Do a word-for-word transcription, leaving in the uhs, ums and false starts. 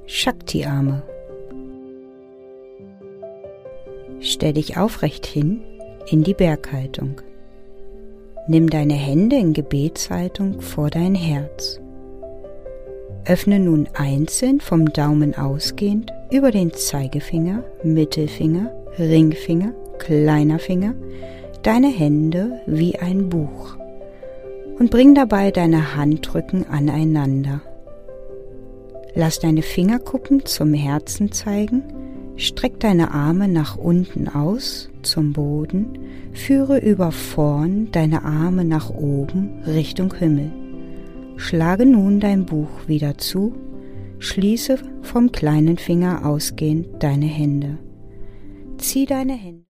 Shakti-Arme. Stell dich aufrecht hin in die Berghaltung. Nimm deine Hände in Gebetshaltung vor dein Herz. Öffne nun einzeln vom Daumen ausgehend über den Zeigefinger, Mittelfinger, Ringfinger, kleiner Finger deine Hände wie ein Buch und bring dabei deine Handrücken aneinander. Lass deine Fingerkuppen zum Herzen zeigen, streck deine Arme nach unten aus zum Boden, führe über vorn deine Arme nach oben Richtung Himmel. Schlage nun dein Buch wieder zu, schließe vom kleinen Finger ausgehend deine Hände. Zieh deine Hände